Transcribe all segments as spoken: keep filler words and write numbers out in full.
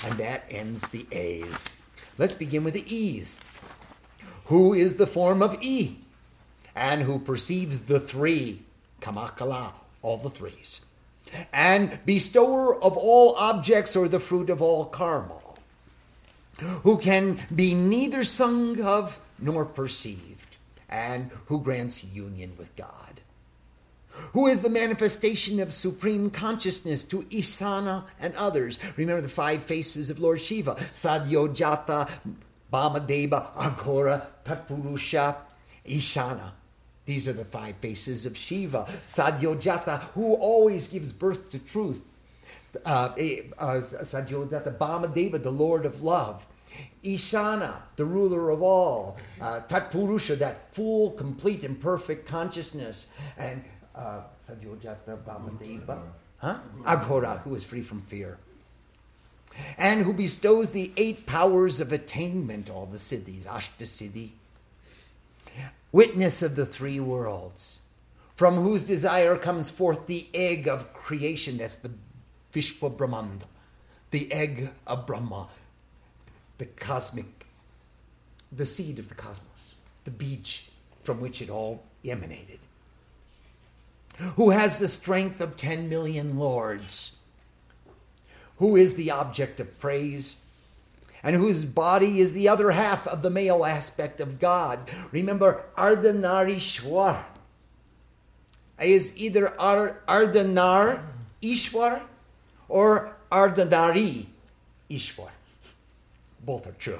and that ends the A's. Let's begin with the E's. Who is the form of E, and who perceives the three, kamakala, all the threes, and bestower of all objects or the fruit of all karma, who can be neither sung of nor perceived, and who grants union with God, who is the manifestation of supreme consciousness to Isana and others. Remember the five faces of Lord Shiva: Sadyojata, Bhamadeva, Aghora, Tatpurusha, Ishana. These are the five faces of Shiva. Sadyojata, who always gives birth to truth. Uh, uh, Sadyojata, Bhamadeva, the Lord of love. Ishana, the ruler of all. Uh, Tatpurusha, that full, complete, and perfect consciousness. And uh, Sadyojata, Bhamadeva, huh? Aghora, who is free from fear. And who bestows the eight powers of attainment, all the siddhis, Ashtasiddhi. Witness of the three worlds, from whose desire comes forth the egg of creation. That's the Vishwa Brahmanda, the egg of Brahma, the cosmic, the seed of the cosmos, the bij from which it all emanated. Who has the strength of ten million lords, who is the object of praise, and whose body is the other half of the male aspect of God. Remember, Ardhanarishwar is either Ar- Ardhanar Ishwar or Ardhanari Ishwar. Both are true.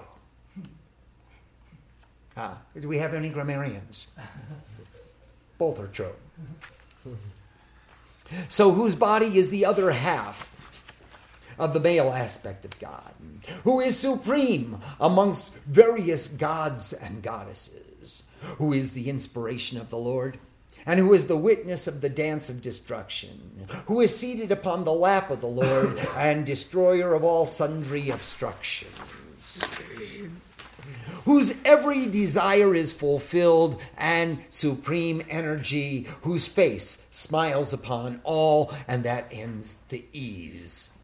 Ah, do we have any grammarians? Both are true. So whose body is the other half of the male aspect of God, who is supreme amongst various gods and goddesses, who is the inspiration of the Lord, and who is the witness of the dance of destruction, who is seated upon the lap of the Lord and destroyer of all sundry obstructions, whose every desire is fulfilled, and supreme energy, whose face smiles upon all, and that ends the E's.